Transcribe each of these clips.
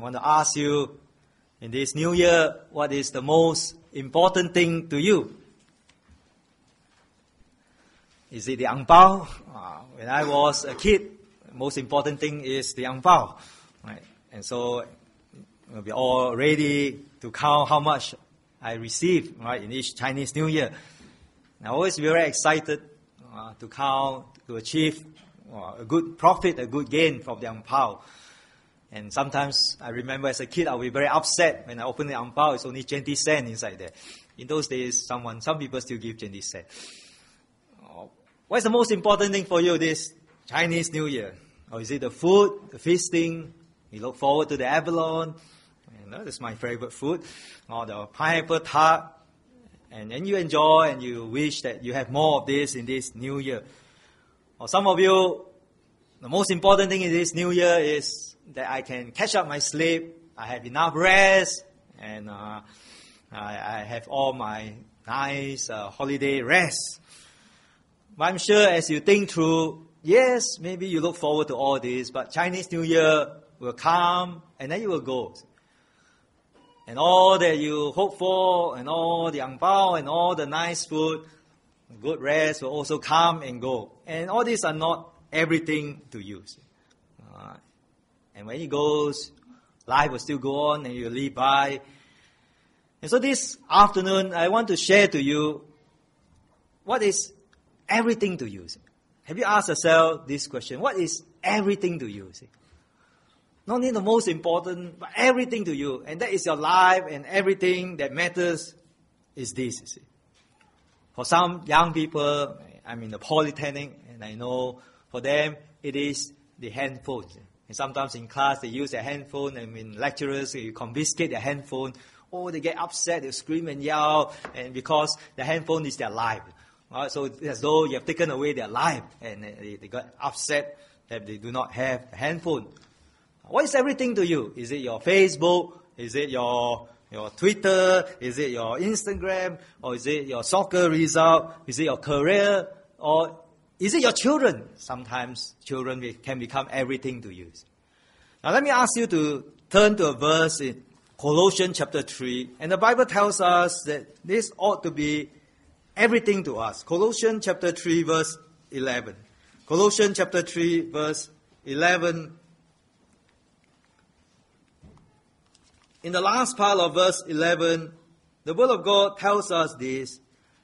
want to ask you, in this new year, what is the most important thing to you? Is it the ang pao? When I was a kid, the most important thing is the ang pao. Right? And so we'll be all ready to count how much I receive, right, in each Chinese New Year. I always be very excited to count, to achieve a good profit, a good gain from the ang pao. And sometimes I remember as a kid, I'll be very upset when I open the ang pao. It's only 20 cents inside there. In those days, some people still give 20 cents. What's the most important thing for you this Chinese New Year? Or is it the food, the feasting? You look forward to the abalone. That's my favorite food. Or the pineapple tart. And you enjoy and you wish that you have more of this in this new year. Or some of you, the most important thing in this new year is that I can catch up my sleep. I have enough rest. And I have all my nice holiday rest. But I'm sure as you think through, yes, maybe you look forward to all this, but Chinese New Year will come and then you will go. And all that you hope for, and all the ang pao, and all the nice food, good rest will also come and go. And all these are not everything to you. And when it goes, life will still go on and you live by. And so this afternoon, I want to share to you what is everything to you. Have you asked yourself this question? What is everything to you? Not only the most important, but everything to you. And that is your life, and everything that matters is this. For some young people, I'm in the polytechnic, and I know for them it is the handphone. And sometimes in class they use their handphone, and when lecturers you confiscate their handphone, they get upset, they scream and yell, and because the handphone is their life. So it's as though you have taken away their life, and they got upset that they do not have a handphone. What is everything to you? Is it your Facebook? Is it your Twitter? Is it your Instagram? Or is it your soccer result? Is it your career? Or is it your children? Sometimes children can become everything to you. Now let me ask you to turn to a verse in Colossians chapter 3. And the Bible tells us that this ought to be everything to us. Colossians chapter 3 verse 11. Colossians chapter 3 verse 11. In the last part of verse 11, the Word of God tells us this.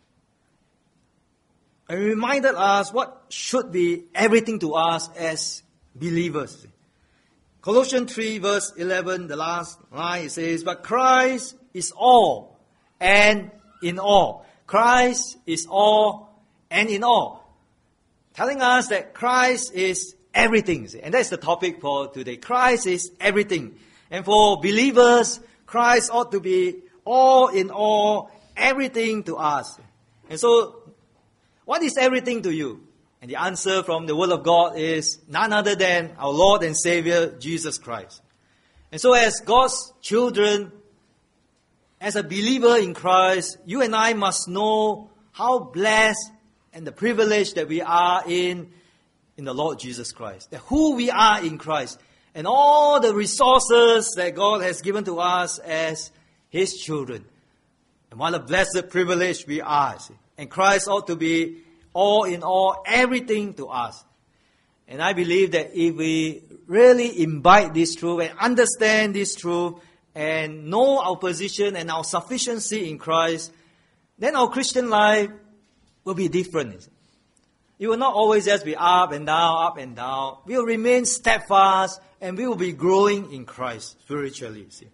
And reminded us what should be everything to us as believers. Colossians 3 verse 11, the last line, it says, but Christ is all and in all. Christ is all and in all. Telling us that Christ is everything. And that's the topic for today. Christ is everything. And for believers, Christ ought to be all in all, everything to us. And so, what is everything to you? And the answer from the Word of God is none other than our Lord and Savior, Jesus Christ. And so as God's children, as a believer in Christ, you and I must know how blessed and the privilege that we are in the Lord Jesus Christ. That who we are in Christ. And all the resources that God has given to us as His children. And what a blessed privilege we are. And Christ ought to be all in all, everything to us. And I believe that if we really imbibe this truth and understand this truth and know our position and our sufficiency in Christ, then our Christian life will be different. It will not always just be up and down, up and down. We will remain steadfast and we will be growing in Christ spiritually. See?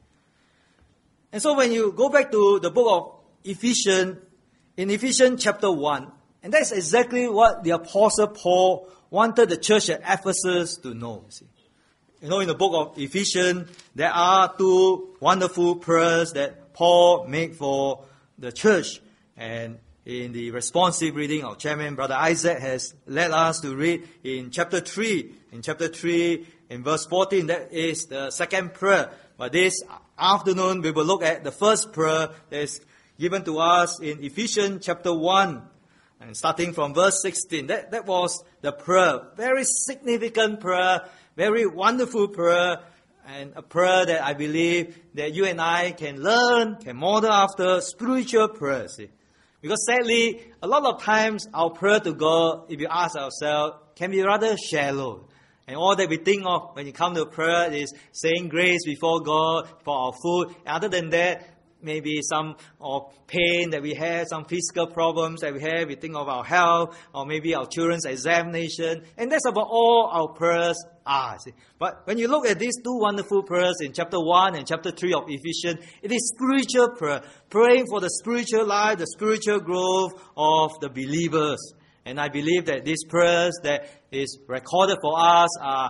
And so when you go back to the book of Ephesians, in Ephesians chapter 1, and that's exactly what the Apostle Paul wanted the church at Ephesus to know. See? In the book of Ephesians, there are two wonderful prayers that Paul made for the church. And in the responsive reading of Chairman Brother Isaac has led us to read in chapter 3. In chapter 3, in verse 14, that is the second prayer. But this afternoon, we will look at the first prayer that is given to us in Ephesians chapter 1. And starting from verse 16, that was the prayer. Very significant prayer, very wonderful prayer. and a prayer that I believe that you and I can learn, can model after spiritual prayer. See? Because sadly, a lot of times our prayer to God, if you ask ourselves, can be rather shallow. And all that we think of when you come to prayer is saying grace before God for our food. Other than that, maybe some pain that we have, some physical problems that we have. We think of our health, or maybe our children's examination. And that's about all our prayers are. See? But when you look at these two wonderful prayers in chapter 1 and chapter 3 of Ephesians, it is spiritual prayer. Praying for the spiritual life, the spiritual growth of the believers. And I believe that these prayers that is recorded for us are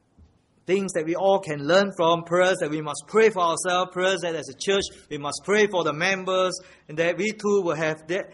things that we all can learn from, prayers that we must pray for ourselves, prayers that as a church we must pray for the members, and that we too will have that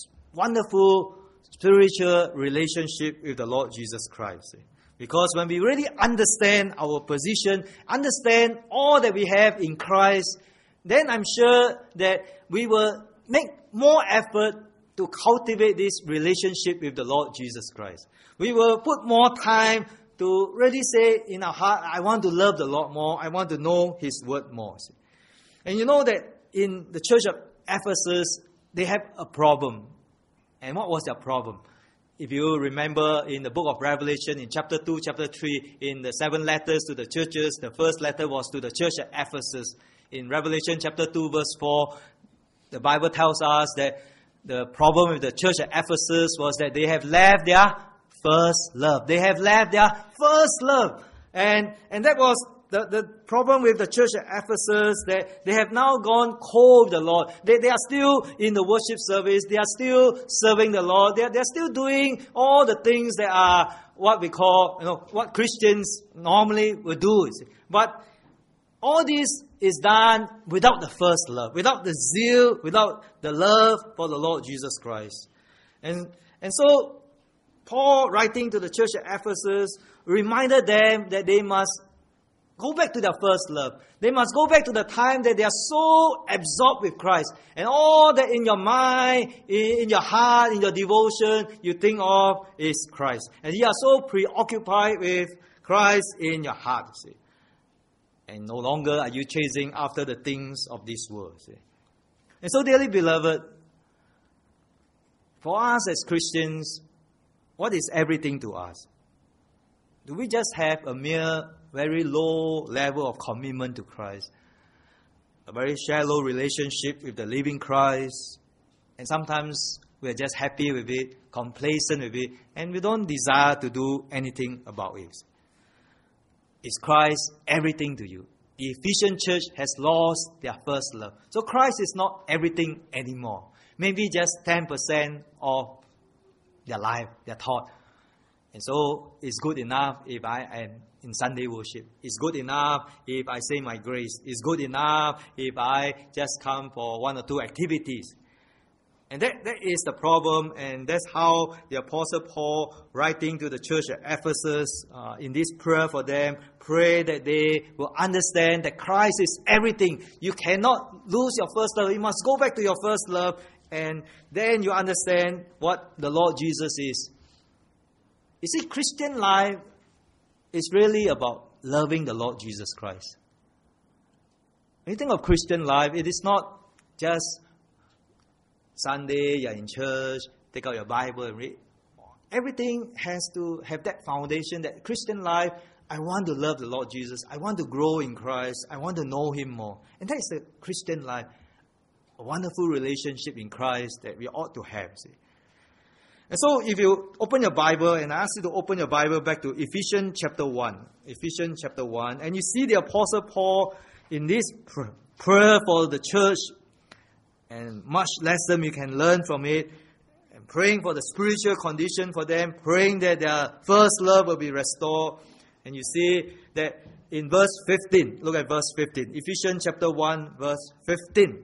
wonderful spiritual relationship with the Lord Jesus Christ. Because when we really understand our position, understand all that we have in Christ, then I'm sure that we will make more effort to cultivate this relationship with the Lord Jesus Christ. We will put more time to really say in our heart, I want to love the Lord more. I want to know His word more. And you know that in the church of Ephesus, they have a problem. And what was their problem? If you remember in the book of Revelation, in chapter 2, chapter 3, in the 7 letters to the churches, the first letter was to the church at Ephesus. In Revelation chapter 2, verse 4, the Bible tells us that the problem with the church at Ephesus was that they have left their first love. They have left their first love. And that was the problem with the church at Ephesus, that they have now gone cold with the Lord. They are still in the worship service. They are still serving the Lord. They are still doing all the things that are what we call, what Christians normally would do. But all this is done without the first love, without the zeal, without the love for the Lord Jesus Christ. And so, Paul, writing to the church at Ephesus, reminded them that they must go back to their first love. They must go back to the time that they are so absorbed with Christ. And all that in your mind, in your heart, in your devotion, you think of is Christ. And you are so preoccupied with Christ in your heart, see. And no longer are you chasing after the things of this world. See? And so, dearly beloved, for us as Christians, what is everything to us? Do we just have a mere, very low level of commitment to Christ? A very shallow relationship with the living Christ? And sometimes we're just happy with it, complacent with it, and we don't desire to do anything about it. Is Christ everything to you? The Ephesian church has lost their first love. So Christ is not everything anymore. Maybe just 10% of their life, their thought. And so it's good enough if I am in Sunday worship. It's good enough if I say my grace. It's good enough if I just come for 1 or 2 activities. And that is the problem, and that's how the Apostle Paul, writing to the church at Ephesus, in this prayer for them, pray that they will understand that Christ is everything. You cannot lose your first love. You must go back to your first love, and then you understand what the Lord Jesus is. You see, Christian life is really about loving the Lord Jesus Christ. When you think of Christian life, it is not just Sunday, you're in church, take out your Bible and read. Everything has to have that foundation, that Christian life, I want to love the Lord Jesus. I want to grow in Christ. I want to know Him more. And that is the Christian life. A wonderful relationship in Christ that we ought to have. See? And so if you open your Bible, and I ask you to open your Bible back to Ephesians chapter 1. Ephesians chapter 1. And you see the Apostle Paul in this prayer for the church. And much lesson you can learn from it. And praying for the spiritual condition for them. Praying that their first love will be restored. And you see that in verse 15. Look at verse 15. Ephesians chapter 1 verse 15.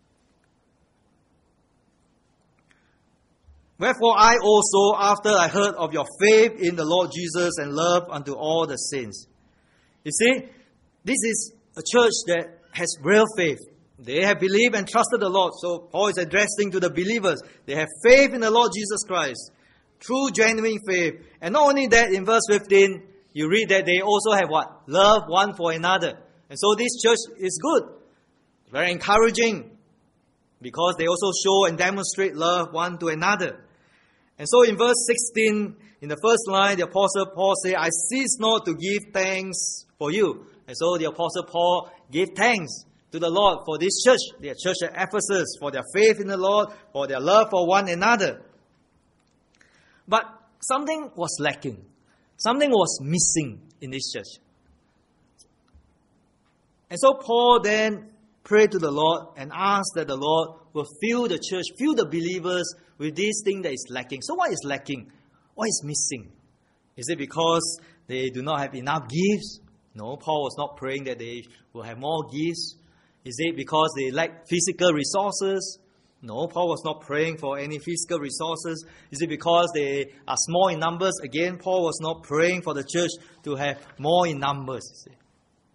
Wherefore I also, after I heard of your faith in the Lord Jesus and love unto all the saints. You see, this is a church that has real faith. They have believed and trusted the Lord. So Paul is addressing to the believers. They have faith in the Lord Jesus Christ. True, genuine faith. And not only that, in verse 15, you read that they also have what? Love one for another. And so this church is good. Very encouraging. Because they also show and demonstrate love one to another. And so in verse 16, in the first line, the Apostle Paul says, I cease not to give thanks for you. And so the Apostle Paul gave thanks to the Lord for this church, their church at Ephesus, for their faith in the Lord, for their love for one another. But something was lacking. Something was missing in this church. And so Paul then prayed to the Lord and asked that the Lord will fill the church, fill the believers with this thing that is lacking. So what is lacking? What is missing? Is it because they do not have enough gifts? No, Paul was not praying that they will have more gifts. Is it because they lack physical resources? No, Paul was not praying for any physical resources. Is it because they are small in numbers? Again, Paul was not praying for the church to have more in numbers. You see.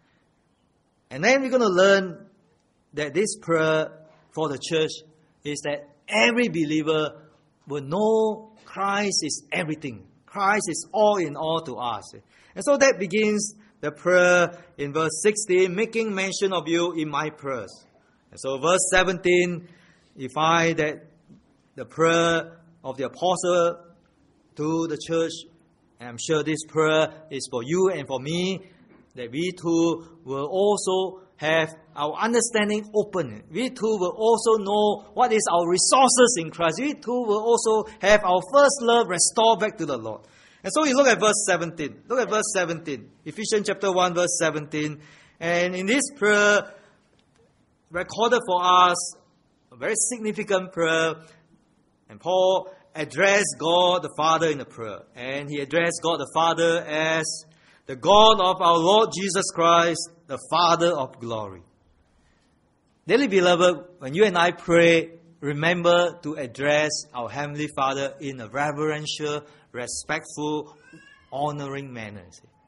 And then we're going to learn that this prayer for the church is that every believer will know Christ is everything. Christ is all in all to us. And so that begins the prayer in verse 16, making mention of you in my prayers. And so verse 17, you find that the prayer of the apostle to the church, and I'm sure this prayer is for you and for me, that we too will also have our understanding open. We too will also know what is our resources in Christ. We too will also have our first love restored back to the Lord. And so you look at verse 17. Look at verse 17. Ephesians chapter 1 verse 17. And in this prayer, recorded for us, a very significant prayer. And Paul addressed God the Father in the prayer. And he addressed God the Father as the God of our Lord Jesus Christ, the Father of glory. Dearly beloved, when you and I pray, remember to address our Heavenly Father in a reverential, respectful, honoring manner.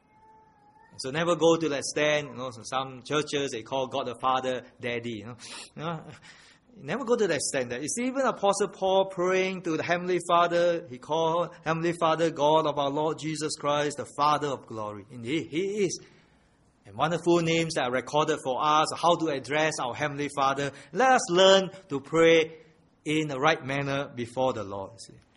So never go to that stand. Some churches, they call God the Father Daddy. Never go to that stand. You see, even Apostle Paul praying to the Heavenly Father, he called Heavenly Father God of our Lord Jesus Christ, the Father of glory. Indeed, He is. And wonderful names that are recorded for us, how to address our Heavenly Father. Let us learn to pray in the right manner before the Lord.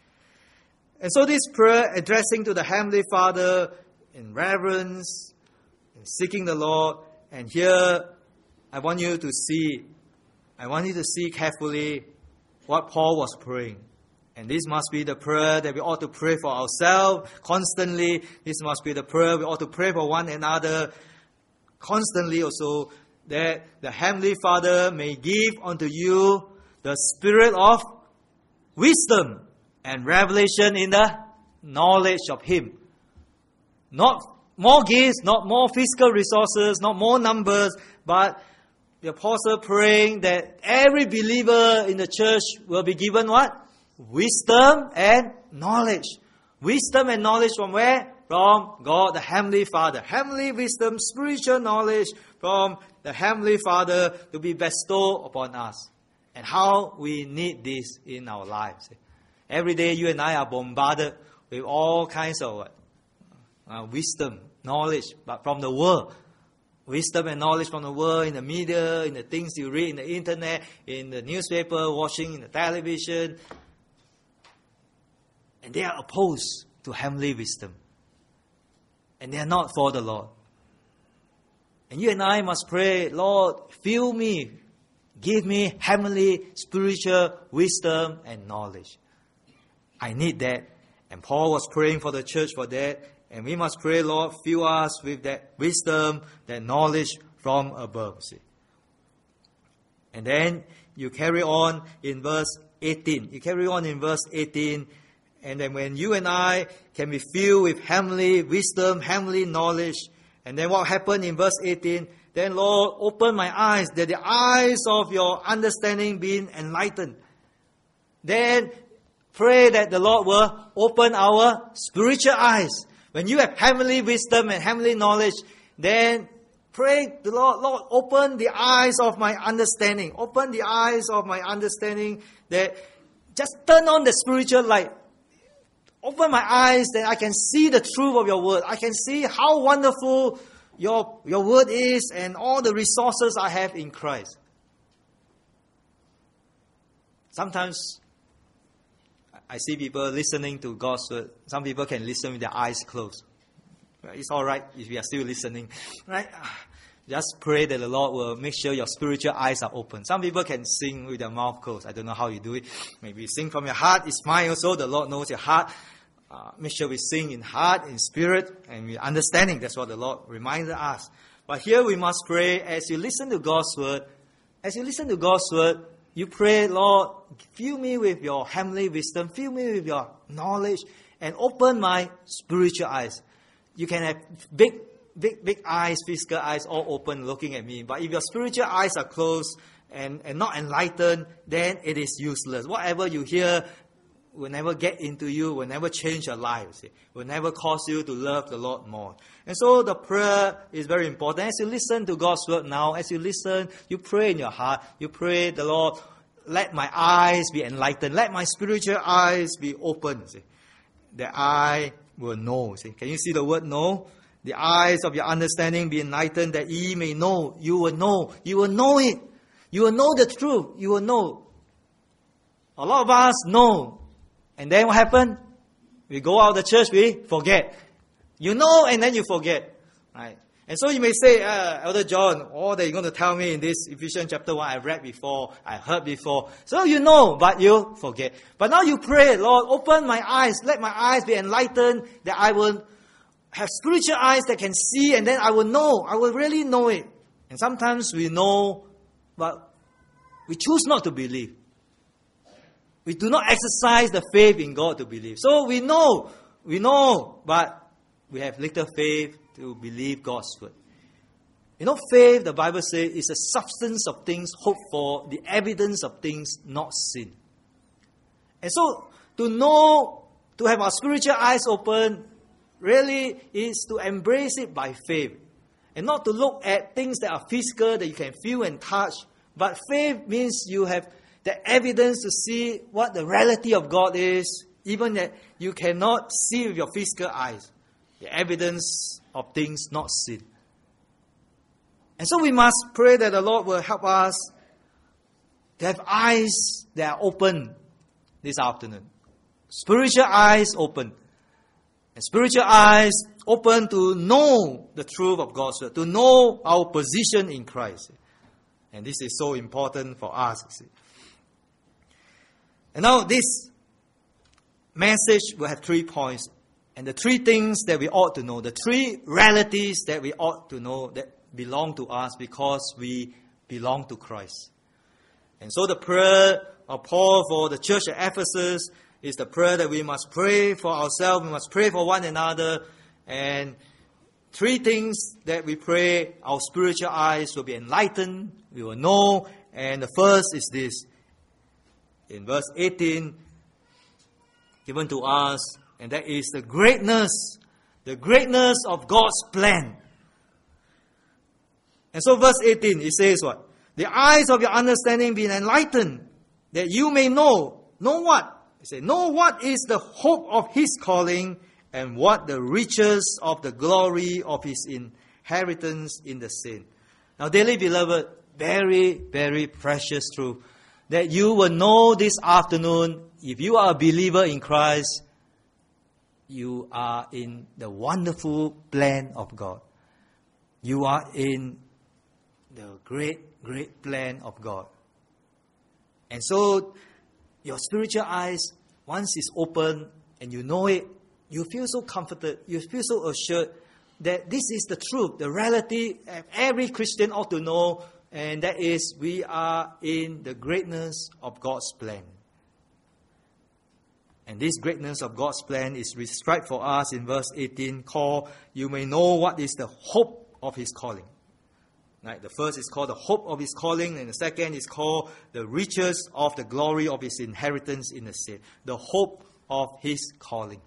And so this prayer addressing to the Heavenly Father in reverence, in seeking the Lord. And here, I want you to see carefully what Paul was praying. And this must be the prayer that we ought to pray for ourselves constantly. This must be the prayer we ought to pray for one another constantly also, that the Heavenly Father may give unto you the spirit of wisdom and revelation in the knowledge of Him. Not more gifts, not more physical resources, not more numbers, but the apostle praying that every believer in the church will be given what? Wisdom and knowledge. Wisdom and knowledge from where? From God, the Heavenly Father. Heavenly wisdom, spiritual knowledge from the Heavenly Father to be bestowed upon us. And how we need this in our lives. Every day you and I are bombarded with all kinds of wisdom, knowledge, but from the world. Wisdom and knowledge from the world, in the media, in the things you read in the internet, in the newspaper, watching in the television. And they are opposed to heavenly wisdom. And they are not for the Lord. And you and I must pray, Lord, fill me, give me heavenly, spiritual wisdom and knowledge. I need that. And Paul was praying for the church for that. And we must pray, Lord, fill us with that wisdom, that knowledge from above. See? And then you carry on in verse 18. You carry on in verse 18. And then when you and I can be filled with heavenly wisdom, heavenly knowledge, and then what happened in verse 18? Then, Lord, open my eyes, that the eyes of your understanding be enlightened. Then pray that the Lord will open our spiritual eyes. When you have heavenly wisdom and heavenly knowledge, then pray the Lord, Lord, open the eyes of my understanding. Open the eyes of my understanding, that just turn on the spiritual light. Open my eyes that I can see the truth of your word. I can see how wonderful your word is and all the resources I have in Christ. Sometimes I see people listening to God's word. Some people can listen with their eyes closed. It's all right if you are still listening, right? Just pray that the Lord will make sure your spiritual eyes are open. Some people can sing with their mouth closed. I don't know how you do it. Maybe you sing from your heart. It's fine also. The Lord knows your heart. Make sure we sing in heart, in spirit, and with understanding. That's what the Lord reminded us. But here we must pray as you listen to God's word. As you listen to God's word, you pray, Lord, fill me with your heavenly wisdom. Fill me with your knowledge. And open my spiritual eyes. You can have big eyes, physical eyes, all open looking at me. But if your spiritual eyes are closed and not enlightened, then it is useless. Whatever you hear will never get into you, will never change your life, will never cause you to love the Lord more. And so the prayer is very important. As you listen to God's word now, as you listen, you pray in your heart. You pray, the Lord, let my eyes be enlightened. Let my spiritual eyes be open, that I will know. Can you see the word know? The eyes of your understanding be enlightened, that ye may know. You will know. You will know it. You will know the truth. You will know. A lot of us know. And then what happened? We go out of the church, we forget. You know, and then you forget. Right? And so you may say, Elder John, all that you're going to tell me in this Ephesians chapter 1, I read before, I heard before. So you know, but you forget. But now you pray, Lord, open my eyes. Let my eyes be enlightened, that I will have spiritual eyes that can see, and then I will know. I will really know it. And sometimes we know, but we choose not to believe. We do not exercise the faith in God to believe. So we know, but we have little faith to believe God's word. You know, faith, the Bible says, is a substance of things hoped for, the evidence of things not seen. And so, to know, to have our spiritual eyes open, really is to embrace it by faith. And not to look at things that are physical, that you can feel and touch. But faith means you have the evidence to see what the reality of God is, even that you cannot see with your physical eyes. The evidence of things not seen. And so we must pray that the Lord will help us to have eyes that are open this afternoon. Spiritual eyes open. And spiritual eyes open to know the truth of God's word, to know our position in Christ. And this is so important for us. And now this message will have 3 points. And the 3 things that we ought to know, the 3 realities that we ought to know that belong to us because we belong to Christ. And so the prayer of Paul for the church at Ephesus is the prayer that we must pray for ourselves, we must pray for one another. And 3 things that we pray, our spiritual eyes will be enlightened, we will know. And the first is this. In verse 18, given to us, and that is the greatness of God's plan. And so verse 18, it says what? The eyes of your understanding be enlightened, that you may know. Know what? It says, know what is the hope of his calling, and what the riches of the glory of his inheritance in the saints. Now, dearly beloved, very, very precious truth, that you will know this afternoon, if you are a believer in Christ, you are in the wonderful plan of God. You are in the great, great plan of God. And so, your spiritual eyes, once it's open and you know it, you feel so comforted, you feel so assured that this is the truth, the reality every Christian ought to know, and that is we are in the greatness of God's plan. And this greatness of God's plan is described for us in verse 18, called, you may know what is the hope of his calling. Right? The first is called the hope of his calling, and the second is called the riches of the glory of his inheritance in the saints. The hope of his calling.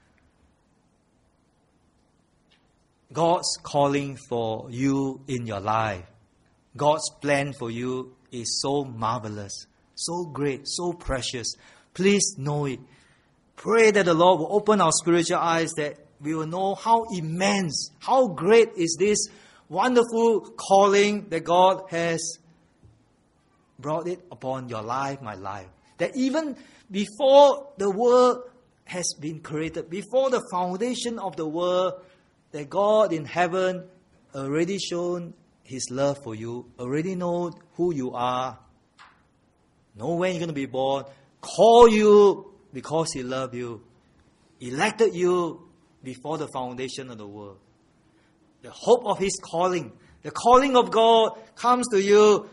God's calling for you in your life, God's plan for you is so marvelous, so great, so precious. Please know it. Pray that the Lord will open our spiritual eyes, that we will know how immense, how great is this wonderful calling that God has brought it upon your life, my life. That even before the world has been created, before the foundation of the world, that God in heaven already shown His love for you, already know who you are, know when you're going to be born, call you because He loved you, elected you before the foundation of the world. The hope of His calling, the calling of God comes to you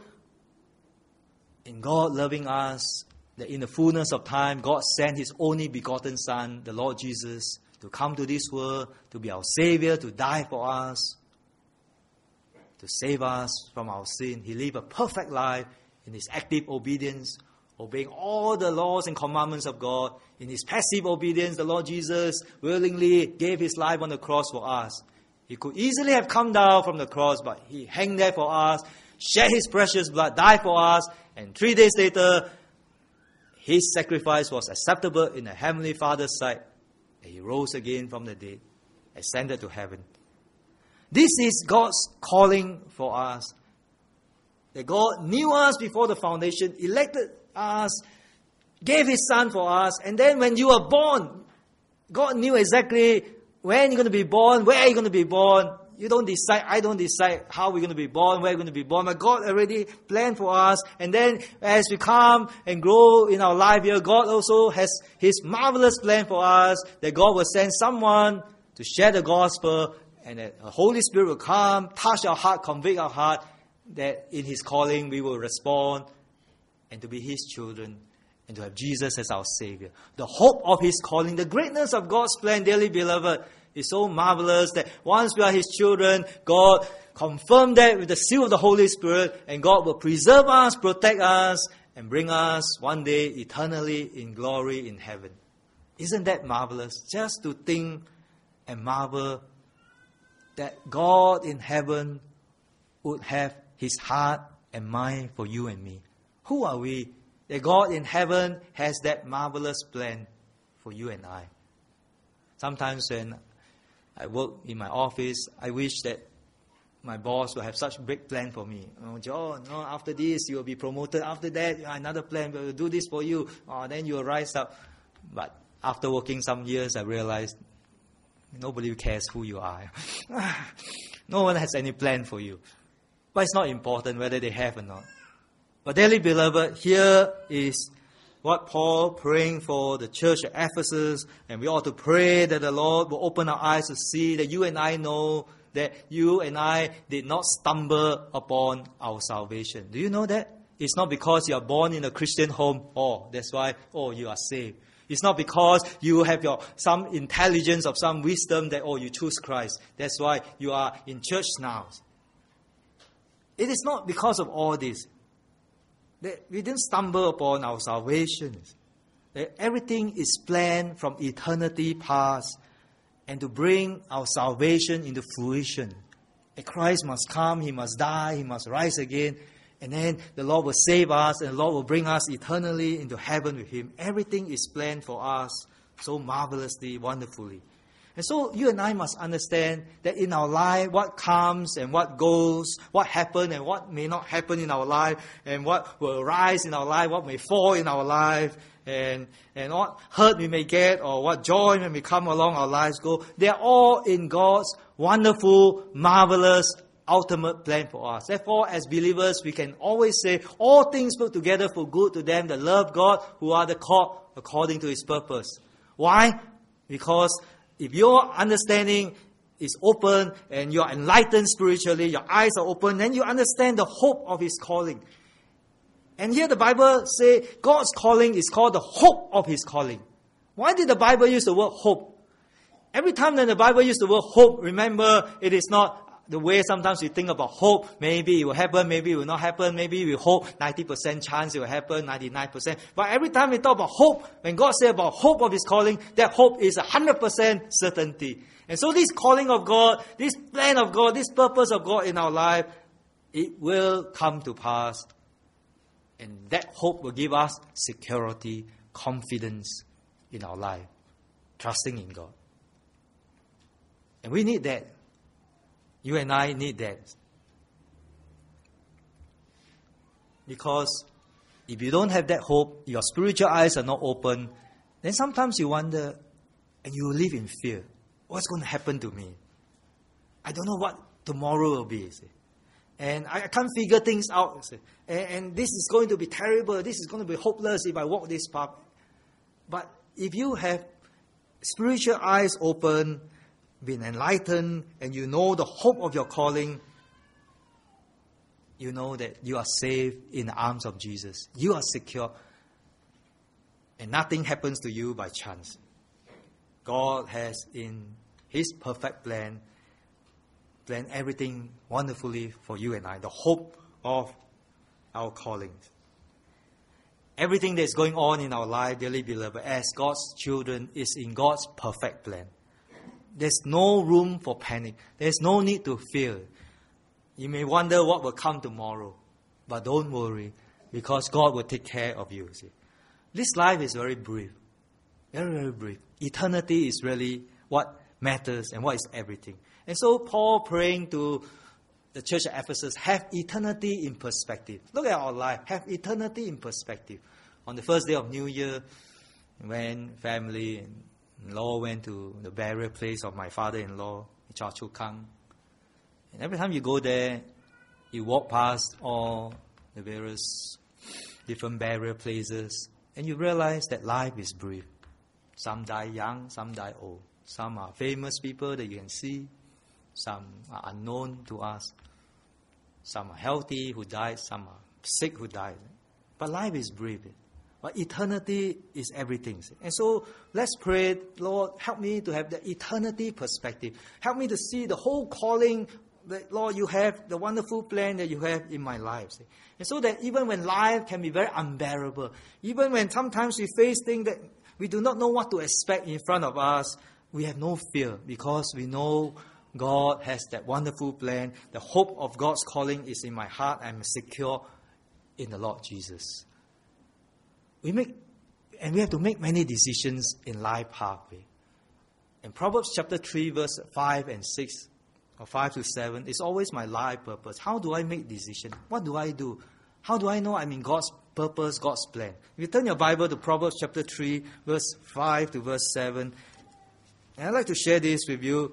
in God loving us, that in the fullness of time, God sent His only begotten Son, the Lord Jesus, to come to this world, to be our Savior, to die for us, to save us from our sin. He lived a perfect life in His active obedience, obeying all the laws and commandments of God. In His passive obedience, the Lord Jesus willingly gave His life on the cross for us. He could easily have come down from the cross, but He hung there for us, shed His precious blood, died for us, and 3 days later, His sacrifice was acceptable in the Heavenly Father's sight. And He rose again from the dead, ascended to heaven. This is God's calling for us. That God knew us before the foundation, elected us, gave His Son for us, and then when you were born, God knew exactly when you're going to be born, where you're going to be born. You don't decide, I don't decide how we're going to be born, where we're going to be born, but God already planned for us. And then as we come and grow in our life here, God also has His marvelous plan for us, that God will send someone to share the gospel, and that the Holy Spirit will come, touch our heart, convict our heart, that in His calling we will respond and to be His children and to have Jesus as our Savior. The hope of His calling, the greatness of God's plan, dearly beloved, is so marvelous that once we are His children, God confirmed that with the seal of the Holy Spirit, and God will preserve us, protect us, and bring us one day eternally in glory in heaven. Isn't that marvelous? Just to think and marvel that God in heaven would have His heart and mind for you and me. Who are we? That God in heaven has that marvelous plan for you and I. Sometimes when I work in my office, I wish that my boss will have such a big plan for me. Oh, John, no, after this you will be promoted. After that, another plan, we will do this for you. Oh, then you will rise up. But after working some years, I realized nobody cares who you are. No one has any plan for you. But it's not important whether they have or not. But dearly beloved, here is what Paul praying for the church at Ephesus, and we ought to pray that the Lord will open our eyes to see, that you and I know that you and I did not stumble upon our salvation. Do you know that? It's not because you are born in a Christian home, that's why, you are saved. It's not because you have some intelligence or some wisdom that, you choose Christ. That's why you are in church now. It is not because of all this. That we didn't stumble upon our salvation. That everything is planned from eternity past, and to bring our salvation into fruition. That Christ must come, He must die, He must rise again, and then the Lord will save us, and the Lord will bring us eternally into heaven with Him. Everything is planned for us so marvelously, wonderfully. And so you and I must understand that in our life, what comes and what goes, what happens and what may not happen in our life, and what will rise in our life, what may fall in our life, and what hurt we may get, or what joy may come along our lives go, they are all in God's wonderful, marvelous, ultimate plan for us. Therefore, as believers, we can always say, all things work together for good to them that love God, who are the called according to His purpose. Why? Because if your understanding is open and you are enlightened spiritually, your eyes are open, then you understand the hope of His calling. And here the Bible says God's calling is called the hope of His calling. Why did the Bible use the word hope? Every time that the Bible uses the word hope, remember, it is not the way sometimes we think about hope. Maybe it will happen, maybe it will not happen. Maybe we hope 90% chance it will happen, 99%. But every time we talk about hope, when God says about hope of His calling, that hope is 100% certainty. And so this calling of God, this plan of God, this purpose of God in our life, it will come to pass. And that hope will give us security, confidence, in our life, trusting in God. And we need that. You and I need that. Because if you don't have that hope, your spiritual eyes are not open, then sometimes you wonder, and you live in fear. What's going to happen to me? I don't know what tomorrow will be. See? And I can't figure things out. See? And this is going to be terrible. This is going to be hopeless if I walk this path. But if you have spiritual eyes open, been enlightened, and you know the hope of your calling, you know that you are safe in the arms of Jesus. You are secure. And nothing happens to you by chance. God has, in His perfect plan, planned everything wonderfully for you and I. The hope of our calling. Everything that's going on in our life, dearly beloved, as God's children, is in God's perfect plan. There's no room for panic. There's no need to fear. You may wonder what will come tomorrow. But don't worry, because God will take care of you. See? This life is very brief. Very, very brief. Eternity is really what matters and what is everything. And so Paul praying to the church at Ephesus, have eternity in perspective. Look at our life. Have eternity in perspective. On the first day of New Year, when family and in-law went to the burial place of my father-in-law, Choa Chu Kang. And every time you go there, you walk past all the various different burial places, and you realize that life is brief. Some die young, some die old. Some are famous people that you can see. Some are unknown to us. Some are healthy who died. Some are sick who died. But life is brief. But eternity is everything. And so let's pray, Lord, help me to have the eternity perspective. Help me to see the whole calling that, Lord, you have, the wonderful plan that you have in my life. And so that even when life can be very unbearable, even when sometimes we face things that we do not know what to expect in front of us, we have no fear because we know God has that wonderful plan. The hope of God's calling is in my heart. I'm secure in the Lord Jesus. We have to make many decisions in life pathway. In Proverbs chapter 3, verse 5 and 6, or 5 to 7, is always my life purpose. How do I make decisions? What do I do? How do I know I'm in God's purpose, God's plan? If you turn your Bible to Proverbs chapter 3, verse 5 to verse 7, and I'd like to share this with you,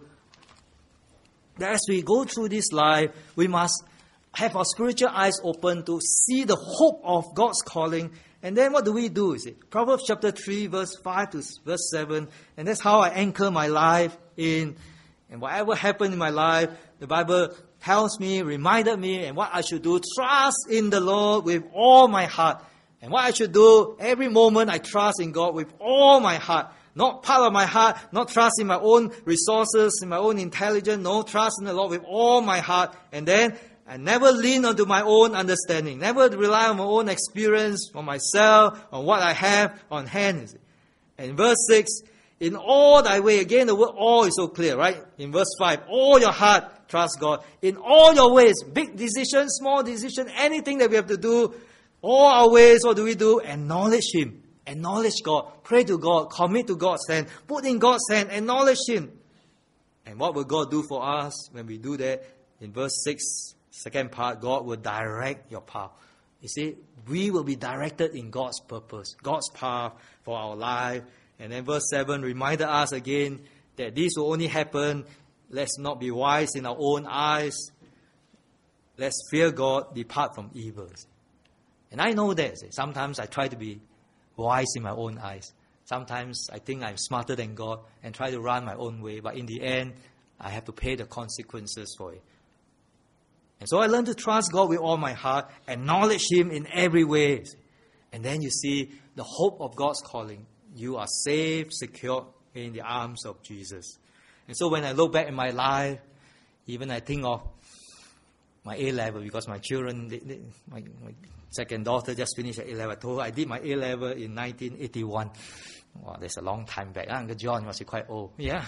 that as we go through this life, we must have our spiritual eyes open to see the hope of God's calling. And then what do we do? Is it Proverbs chapter 3, verse 5 to verse 7. And that's how I anchor my life in. And whatever happened in my life, the Bible tells me, reminded me, and what I should do, trust in the Lord with all my heart. And what I should do, every moment I trust in God with all my heart. Not part of my heart, not trust in my own resources, in my own intelligence, no, trust in the Lord with all my heart. And then I never lean onto my own understanding, never rely on my own experience, on myself, on what I have on hand. And verse 6, in all thy way, again the word all is so clear, right? In verse 5, all your heart, trust God. In all your ways, big decision, small decision, anything that we have to do, all our ways, what do we do? Acknowledge Him. Acknowledge God. Pray to God. Commit to God's hand. Put in God's hand. Acknowledge Him. And what will God do for us when we do that? In verse 6, second part, God will direct your path. You see, we will be directed in God's purpose, God's path for our life. And then verse 7 reminded us again that this will only happen. Let's not be wise in our own eyes. Let's fear God, depart from evils. And I know that. Sometimes I try to be wise in my own eyes. Sometimes I think I'm smarter than God and try to run my own way. But in the end, I have to pay the consequences for it. And so I learned to trust God with all my heart, acknowledge Him in every way. And then you see the hope of God's calling. You are safe, secure in the arms of Jesus. And so when I look back in my life, even I think of my A-level, because my children, my second daughter just finished her A-level. I told her I did my A-level in 1981. Wow, that's a long time back. Uncle John was quite old. Yeah,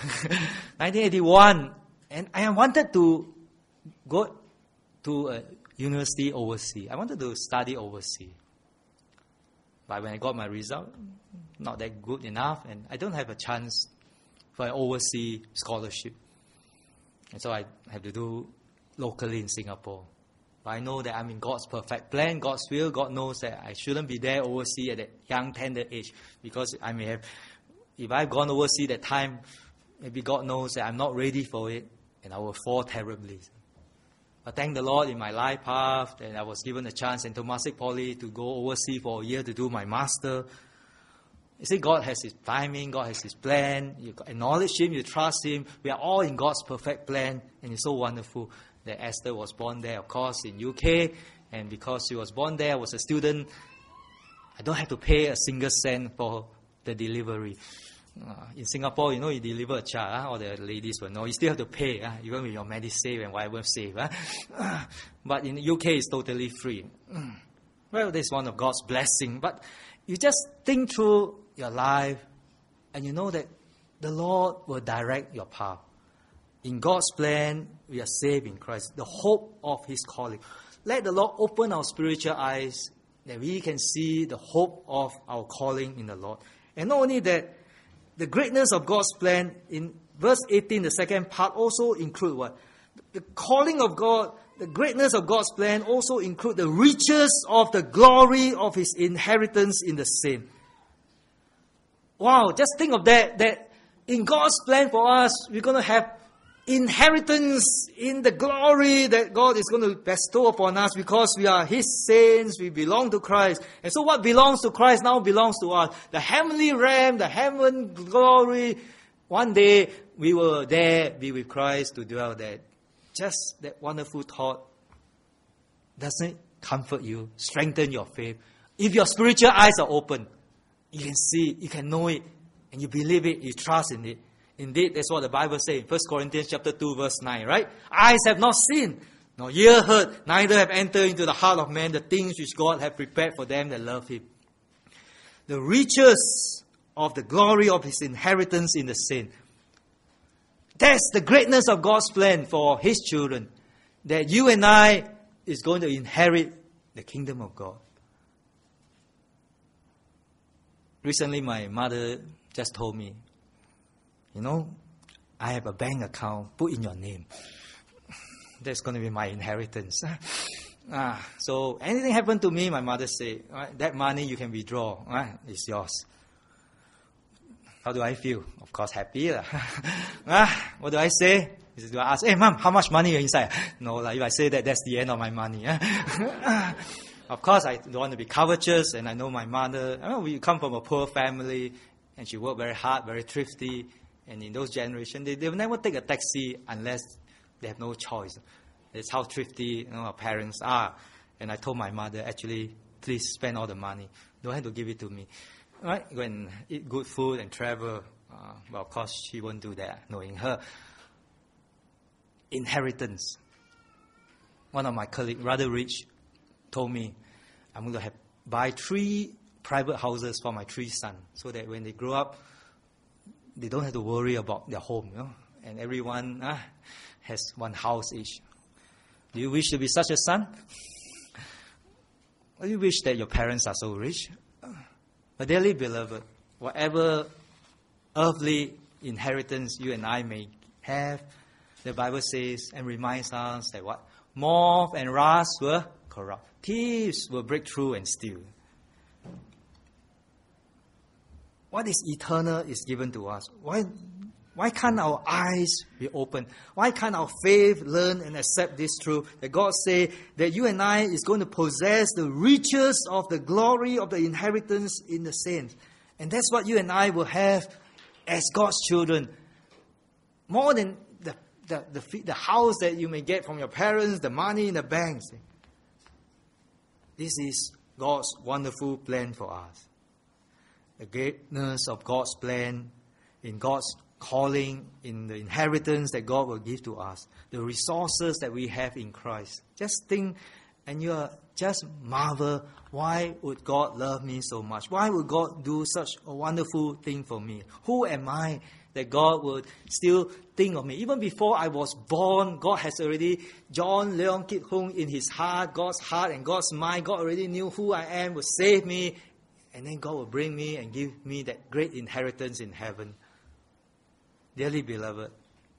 1981. And I wanted to go to a university overseas. I wanted to study overseas. But when I got my result, not that good enough, and I don't have a chance for an overseas scholarship. And so I have to do locally in Singapore. But I know that I'm in God's perfect plan, God's will. God knows that I shouldn't be there overseas at that young, tender age. Because I may have, if I've gone overseas that time, maybe God knows that I'm not ready for it, and I will fall terribly. But thank the Lord, in my life path, that I was given a chance in Temasek Poly to go overseas for a year to do my master. You see, God has His timing, God has His plan. You acknowledge Him, you trust Him. We are all in God's perfect plan, and it's so wonderful that Esther was born there, of course, in UK. And because she was born there, I was a student, I don't have to pay a single cent for the delivery. In Singapore, you know, you deliver a child, all the ladies will know, you still have to pay, even with your MediSave and whatever save. But in the UK, it's totally free. Well, this is one of God's blessing. But you just think through your life, and you know that the Lord will direct your path. In God's plan, we are saved in Christ, the hope of His calling. Let the Lord open our spiritual eyes, that we can see the hope of our calling in the Lord. And not only that, the greatness of God's plan in verse 18, the second part, also include what? The calling of God, the greatness of God's plan also include the riches of the glory of His inheritance in the saints. Wow, just think of that in God's plan for us, we're going to have inheritance in the glory that God is going to bestow upon us because we are His saints, we belong to Christ. And so what belongs to Christ now belongs to us. The heavenly realm, the heaven glory. One day we will there be with Christ to dwell there. Just that wonderful thought. Doesn't it comfort you, strengthen your faith? If your spiritual eyes are open, you can see, you can know it, and you believe it, you trust in it. Indeed, that's what the Bible says in 1 Corinthians chapter 2, verse 9, right? Eyes have not seen, nor ear heard, neither have entered into the heart of man the things which God hath prepared for them that love Him. The riches of the glory of His inheritance in the saints. That's the greatness of God's plan for His children. That you and I is going to inherit the kingdom of God. Recently, my mother just told me, you know, I have a bank account, put in your name. That's going to be my inheritance. So anything happen to me, my mother say, that money you can withdraw. It's yours. How do I feel? Of course, happy. What do I say? Do I ask, hey, Mom, how much money is inside? No, if I say that, that's the end of my money. Of course, I don't want to be covetous, and I know my mother. We come from a poor family, and she worked very hard, very thrifty. And in those generations, they will never take a taxi unless they have no choice. That's how thrifty our parents are. And I told my mother, actually, please spend all the money. Don't have to give it to me. Right? Go and eat good food and travel. Well, of course, she won't do that, knowing her. Inheritance. One of my colleagues, rather rich, told me, I'm going to buy 3 private houses for my 3 sons, so that when they grow up, they don't have to worry about their home, and everyone has 1 house each. Do you wish to be such a son? Or do you wish that your parents are so rich? But dearly beloved, whatever earthly inheritance you and I may have, the Bible says and reminds us that what? Moth and rust will corrupt. Thieves will break through and steal. What is eternal is given to us. Why can't our eyes be open? Why can't our faith learn and accept this truth? That God say that you and I is going to possess the riches of the glory of the inheritance in the saints. And that's what you and I will have as God's children. More than the house that you may get from your parents, the money in the banks. This is God's wonderful plan for us. The greatness of God's plan, in God's calling, in the inheritance that God will give to us, the resources that we have in Christ. Just think, and you are just marvel, why would God love me so much? Why would God do such a wonderful thing for me? Who am I that God would still think of me? Even before I was born, God has already, John Leong Kit Hung in his heart, God's heart and God's mind, God already knew who I am, would save me. and then God will bring me and give me that great inheritance in heaven. Dearly beloved,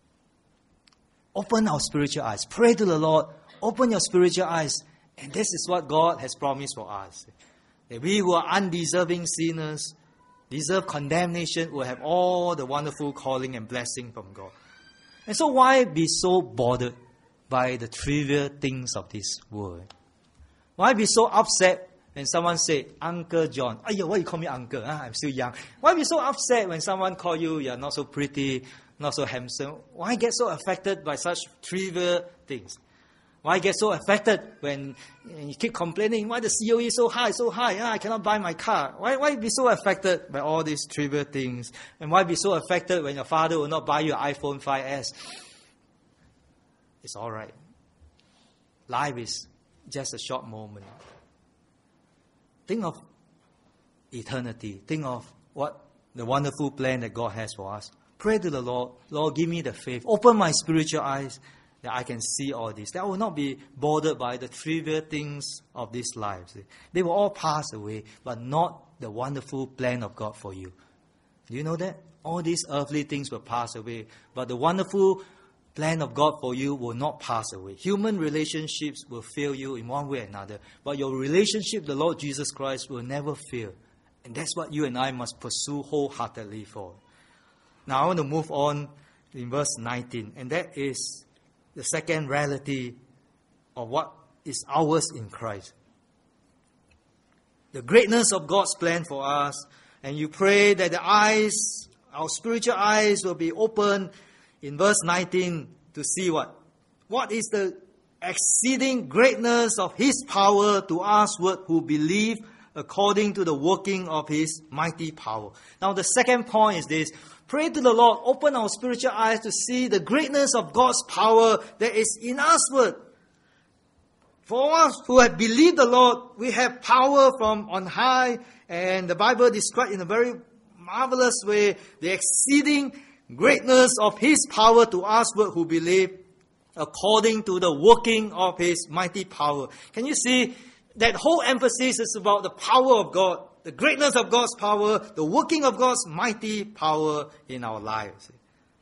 open our spiritual eyes. Pray to the Lord. Open your spiritual eyes. And this is what God has promised for us. That we who are undeserving sinners, deserve condemnation, will have all the wonderful calling and blessing from God. And so why be so bothered by the trivial things of this world? Why be so upset when someone say, Uncle John? Why you call me uncle? I'm still young. Why be so upset when someone call you, you're not so pretty, not so handsome? Why get so affected by such trivial things? Why get so affected when you keep complaining, why the COE is so high, I cannot buy my car? Why be so affected by all these trivial things? And why be so affected when your father will not buy you an iPhone 5S? It's all right. Life is just a short moment. Think of eternity. Think of what the wonderful plan that God has for us. Pray to the Lord. Lord, give me the faith. Open my spiritual eyes that I can see all this. That I will not be bothered by the trivial things of this life. They will all pass away, but not the wonderful plan of God for you. Do you know that? All these earthly things will pass away, but the wonderful plan of God for you will not pass away. Human relationships will fail you in one way or another, but your relationship with the Lord Jesus Christ will never fail. And that's what you and I must pursue wholeheartedly for. Now I want to move on in verse 19, and that is the second reality of what is ours in Christ. The greatness of God's plan for us, and you pray that the eyes, our spiritual eyes will be open in verse 19 to see what? What is the exceeding greatness of His power to us who believe according to the working of His mighty power. Now the second point is this. Pray to the Lord, open our spiritual eyes to see the greatness of God's power that is in us. For us who have believed the Lord, we have power from on high, and the Bible describes in a very marvelous way the exceeding greatness of His power to us who believe according to the working of His mighty power. Can you see that whole emphasis is about the power of God, the greatness of God's power, the working of God's mighty power in our lives.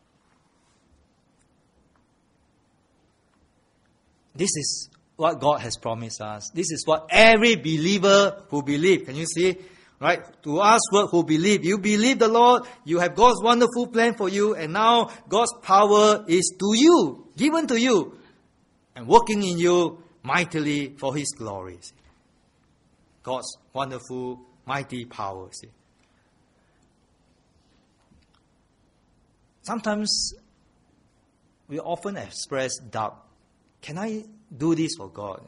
This is what God has promised us. This is what every believer who believes. Can you see? Right? To us who believe. You believe the Lord, you have God's wonderful plan for you, and now God's power is to you, given to you, and working in you mightily for His glory. God's wonderful, mighty power. Sometimes we often express doubt. Can I do this for God?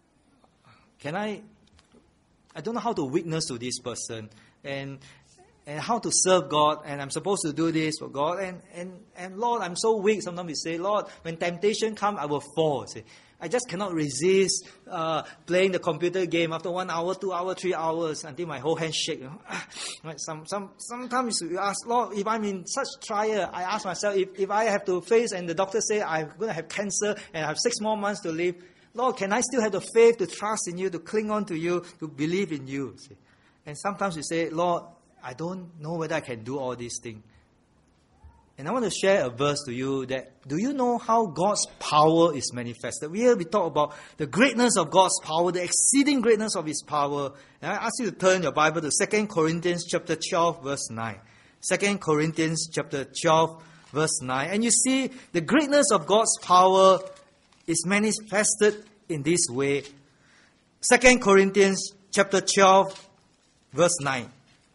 I don't know how to witness to this person and how to serve God, and I'm supposed to do this for God. And Lord, I'm so weak. Sometimes we say, Lord, when temptation comes, I will fall. I just cannot resist playing the computer game after 1 hour, 2 hours, 3 hours until my whole hand shake. Right? Sometimes you ask, Lord, if I'm in such trial, I ask myself, if I have to face and the doctor say I'm going to have cancer and I have 6 more months to live, Lord, can I still have the faith to trust in you, to cling on to you, to believe in you? See? And sometimes we say, Lord, I don't know whether I can do all these things. And I want to share a verse to you that, do you know how God's power is manifested? We talk about the greatness of God's power, the exceeding greatness of His power. And I ask you to turn your Bible to 2 Corinthians chapter 12, verse 9. 2 Corinthians chapter 12, verse 9. And you see, the greatness of God's power is manifested in this way. 2 Corinthians chapter 12, verse 9.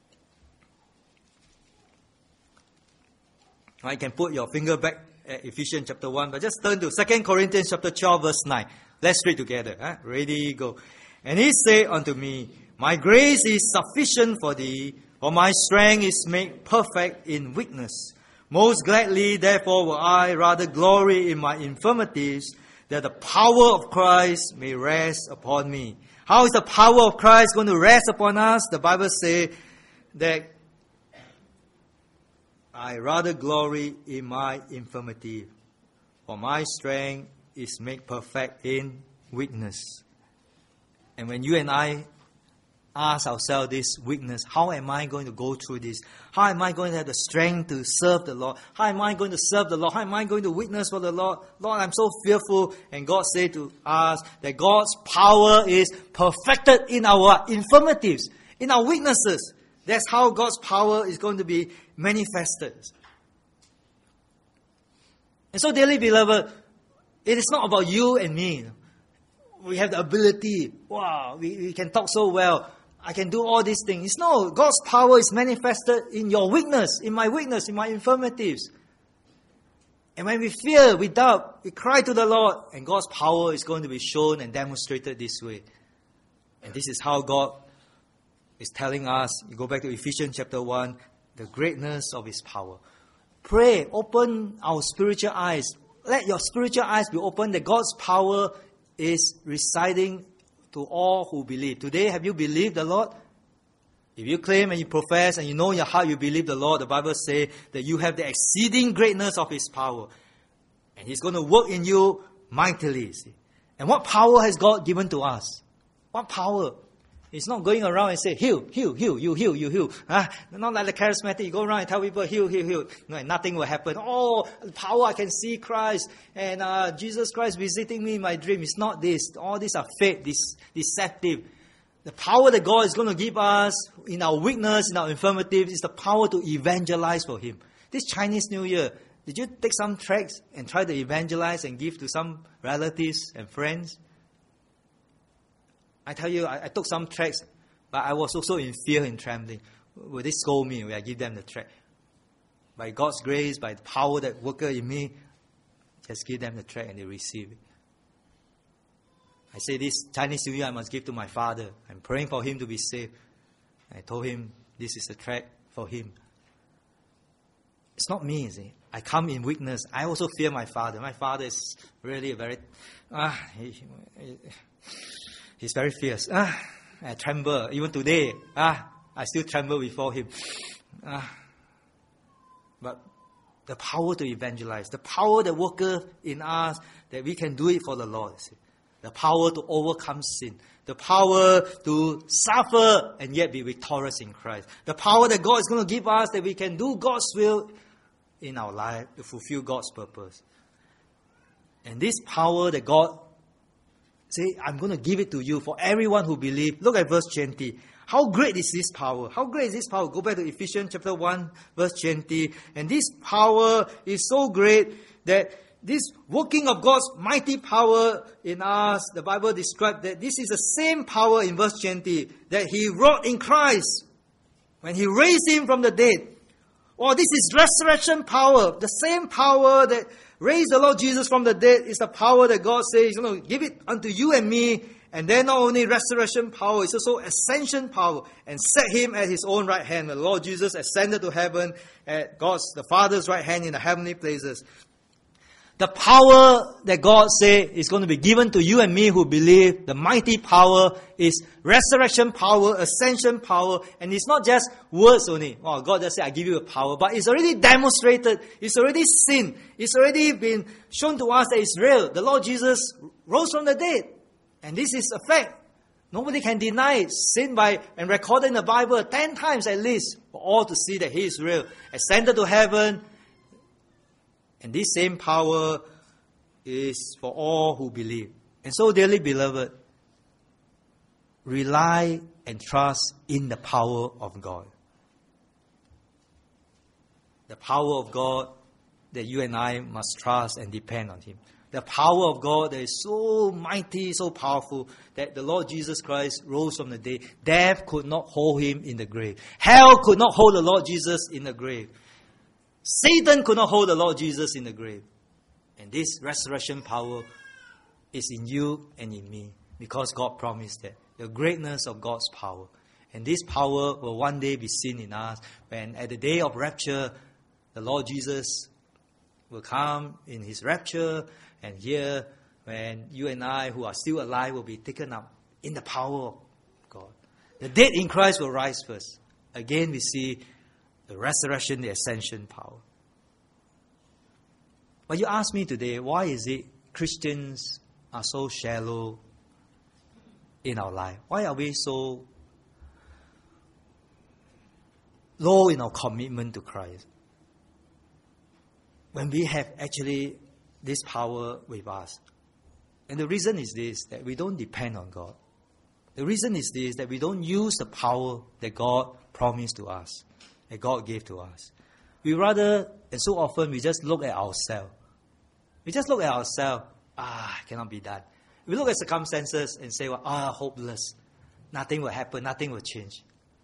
You can put your finger back at Ephesians chapter 1, but just turn to 2 Corinthians chapter 12, verse 9. Let's read together. Ready, go. And He said unto me, My grace is sufficient for thee, for my strength is made perfect in weakness. Most gladly, therefore, will I rather glory in my infirmities, that the power of Christ may rest upon me. How is the power of Christ going to rest upon us? The Bible says that I rather glory in my infirmity, for my strength is made perfect in weakness. And when you and I ask ourselves this weakness. How am I going to go through this? How am I going to have the strength to serve the Lord? How am I going to serve the Lord? How am I going to witness for the Lord? Lord, I'm so fearful. And God said to us that God's power is perfected in our infirmities, in our weaknesses. That's how God's power is going to be manifested. And so, dearly beloved, it is not about you and me. We have the ability. Wow, we can talk so well. I can do all these things. No, God's power is manifested in your weakness, in my infirmities. And when we fear, we doubt, we cry to the Lord, and God's power is going to be shown and demonstrated this way. And this is how God is telling us, you go back to Ephesians chapter 1, the greatness of His power. Pray, open our spiritual eyes. Let your spiritual eyes be open that God's power is residing to all who believe. Today, have you believed the Lord? If you claim and you profess and you know in your heart you believe the Lord, the Bible says that you have the exceeding greatness of His power. And He's going to work in you mightily. See? And what power has God given to us? What power? It's not going around and say, heal, you heal. Not like the charismatic, you go around and tell people, heal. No, nothing will happen. Oh, power, I can see Christ and Jesus Christ visiting me in my dream. It's not this. All these are fake, deceptive. The power that God is going to give us in our weakness, in our infirmities, is the power to evangelize for Him. This Chinese New Year, did you take some tracts and try to evangelize and give to some relatives and friends? I tell you, I took some tracts, but I was also in fear and trembling. Will they scold me when I give them the tract? By God's grace, by the power that worketh in me, just give them the tract and they receive it. I say this Chinese New Year I must give to my father. I'm praying for him to be saved. I told him this is a tract for him. It's not me, see. I come in weakness. I also fear my father. My father is really a very... He's very fierce. I tremble. Even today, I still tremble before him. But the power to evangelize, the power that worketh in us, that we can do it for the Lord. See? The power to overcome sin. The power to suffer and yet be victorious in Christ. The power that God is going to give us that we can do God's will in our life to fulfill God's purpose. And this power that God say, I'm going to give it to you for everyone who believes. Look at verse 20. How great is this power? How great is this power? Go back to Ephesians chapter 1, verse 20. And this power is so great that this working of God's mighty power in us, the Bible describes that this is the same power in verse 20 that He wrought in Christ when He raised Him from the dead. Oh, this is resurrection power. The same power that raised the Lord Jesus from the dead is the power that God says He's going to give it unto you and me. And then not only resurrection power, it's also ascension power. And set Him at His own right hand. The Lord Jesus ascended to heaven at God's, the Father's right hand in the heavenly places. The power that God said is going to be given to you and me who believe, the mighty power is resurrection power, ascension power, and it's not just words only. Oh, God just said, I give you a power, but it's already demonstrated, it's already seen, it's already been shown to us that it's real. The Lord Jesus rose from the dead, and this is a fact. Nobody can deny it. Seen by and recorded in the Bible 10 times at least, for all to see that He is real. Ascended to heaven. And this same power is for all who believe. And so, dearly beloved, rely and trust in the power of God. The power of God that you and I must trust and depend on Him. The power of God that is so mighty, so powerful, that the Lord Jesus Christ rose from the dead. Death could not hold Him in the grave. Hell could not hold the Lord Jesus in the grave. Satan could not hold the Lord Jesus in the grave. And this resurrection power is in you and in me, because God promised that. The greatness of God's power. And this power will one day be seen in us when at the day of rapture, the Lord Jesus will come in His rapture, and here when you and I who are still alive will be taken up in the power of God. The dead in Christ will rise first. Again we see the resurrection, the ascension power. But you ask me today, why is it Christians are so shallow in our life? Why are we so low in our commitment to Christ. When we have actually this power with us. And the reason is this, that we don't depend on God. The reason is this, that we don't use the power that God promised to us, that God gave to us. We rather, and so often, we just look at ourselves. We just look at ourselves, cannot be done. We look at circumstances and say, hopeless. Nothing will happen, nothing will change.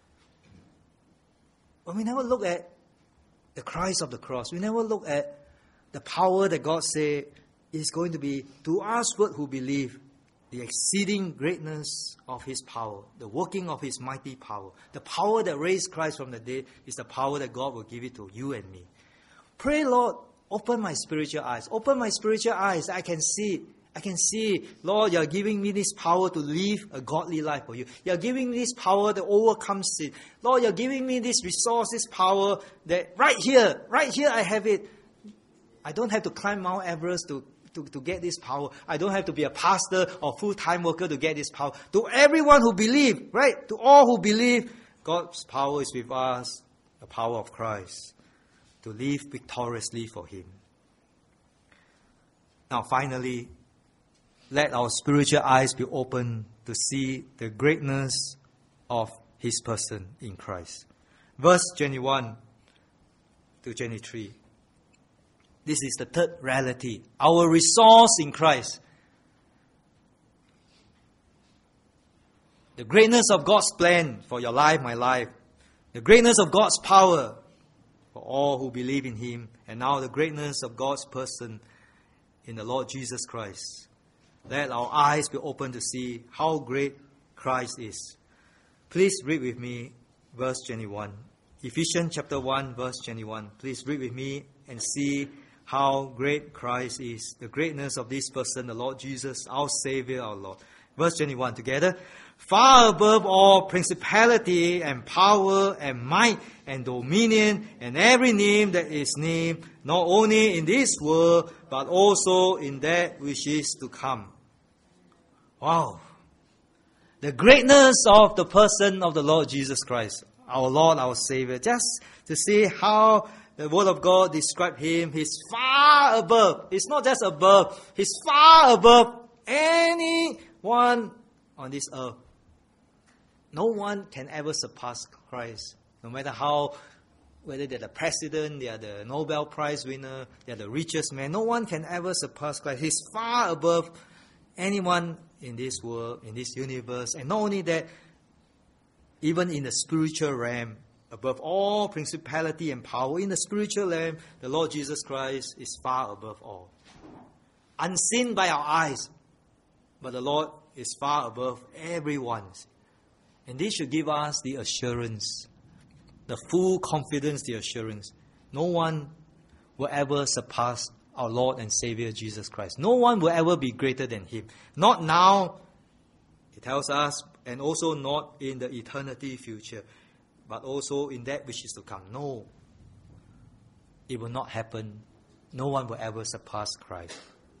But we never look at the Christ of the cross. We never look at the power that God said is going to be to us who believe, the exceeding greatness of His power, the working of His mighty power. The power that raised Christ from the dead is the power that God will give it to you and me. Pray, Lord, open my spiritual eyes. Open my spiritual eyes. I can see. I can see, Lord, You are giving me this power to live a godly life for You. You are giving me this power to overcome sin. Lord, You are giving me this resource, this power that right here I have it. I don't have to climb Mount Everest to get this power. I don't have to be a pastor or full-time worker to get this power. To everyone who believe, right? To all who believe, God's power is with us, the power of Christ, to live victoriously for Him. Now finally, let our spiritual eyes be open to see the greatness of His person in Christ. Verse 21 to 23. This is the third reality. Our resource in Christ. The greatness of God's plan for your life, my life. The greatness of God's power for all who believe in Him. And now the greatness of God's person in the Lord Jesus Christ. Let our eyes be open to see how great Christ is. Please read with me verse 21. Ephesians chapter 1 verse 21. Please read with me and see how great Christ is. The greatness of this person, the Lord Jesus, our Savior, our Lord. Verse 21 together. Far above all principality and power and might and dominion and every name that is named, not only in this world, but also in that which is to come. Wow. The greatness of the person of the Lord Jesus Christ, our Lord, our Savior. Just to see how the Word of God describes Him. He's far above. He's not just above. He's far above anyone on this earth. No one can ever surpass Christ. No matter how, whether they're the president, they are the Nobel Prize winner, they are the richest man. No one can ever surpass Christ. He's far above anyone in this world, in this universe. And not only that, even in the spiritual realm, above all principality and power, in the spiritual realm, the Lord Jesus Christ is far above all. Unseen by our eyes, but the Lord is far above everyone. And this should give us the assurance, the full confidence, the assurance. No one will ever surpass our Lord and Savior Jesus Christ. No one will ever be greater than Him. Not now, it tells us, and also not in the eternity future, but also in that which is to come. No, it will not happen. No one will ever surpass Christ.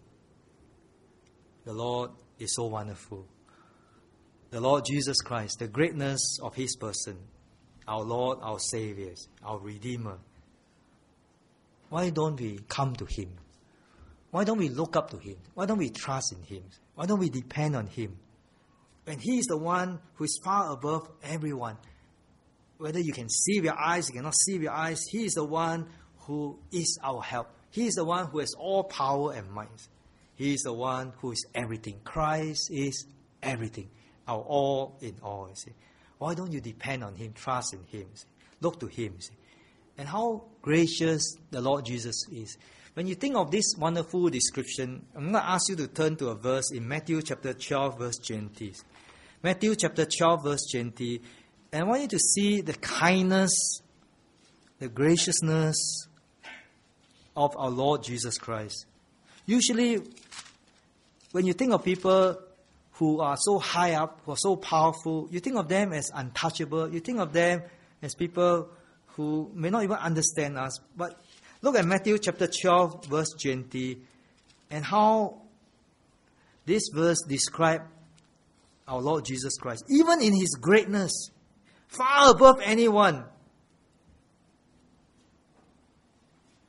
The Lord is so wonderful. The Lord Jesus Christ, the greatness of His person, our Lord, our Savior, our Redeemer. Why don't we come to Him? Why don't we look up to Him? Why don't we trust in Him? Why don't we depend on Him? When He is the one who is far above everyone. Whether you can see with your eyes, you cannot see with your eyes, He is the one who is our help. He is the one who has all power and might. He is the one who is everything. Christ is everything. Our all in all. You see. Why don't you depend on Him, trust in Him? See. Look to Him. See. And how gracious the Lord Jesus is. When you think of this wonderful description, I'm going to ask you to turn to a verse in Matthew chapter 12 verse 20. Matthew chapter 12 verse 20. And I want you to see the kindness, the graciousness of our Lord Jesus Christ. Usually, when you think of people who are so high up, who are so powerful, you think of them as untouchable. You think of them as people who may not even understand us. But look at Matthew chapter 12, verse 20, and how this verse describes our Lord Jesus Christ. Even in His greatness, far above anyone,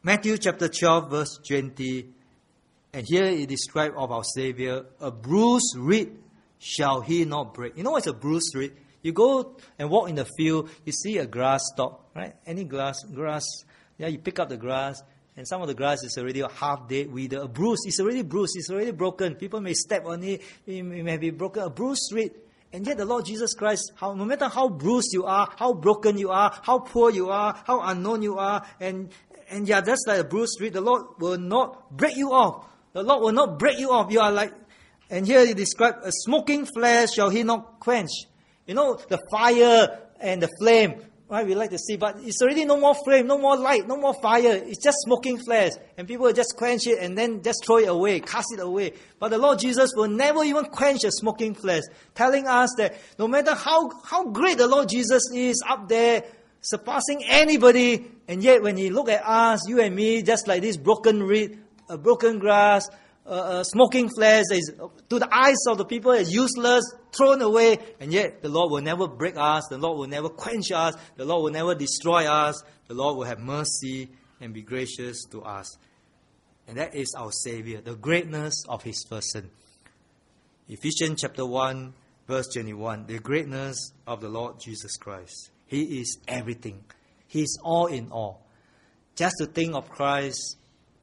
Matthew chapter 12, verse 20. And here it describes of our Savior, a bruised reed shall he not break. You know what's a bruised reed? You go and walk in the field, you see a grass stalk, right? Any grass, yeah, you pick up the grass, and some of the grass is already half dead, withered. A bruise, it's already bruised, it's already broken. People may step on it, it may be broken. A bruised reed. And yet the Lord Jesus Christ, no matter how bruised you are, how broken you are, how poor you are, how unknown you are, and yeah, that's like a bruised reed, the Lord will not break you off. The Lord will not break you off. You are like, and here he describes, a smoking flame shall he not quench. You know, the fire and the flame, right? We like to see, but it's already no more flame, no more light, no more fire. It's just smoking flares. And people will just quench it and then just throw it away, cast it away. But the Lord Jesus will never even quench a smoking flares, telling us that no matter how great the Lord Jesus is up there, surpassing anybody, and yet when He look at us, you and me, just like this broken reed, a broken grass, smoking flares, to the eyes of the people, is useless, thrown away, and yet the Lord will never break us, the Lord will never quench us, the Lord will never destroy us, the Lord will have mercy and be gracious to us. And that is our Savior, the greatness of His person. Ephesians chapter 1, verse 21, the greatness of the Lord Jesus Christ. He is everything. He is all in all. Just to think of Christ,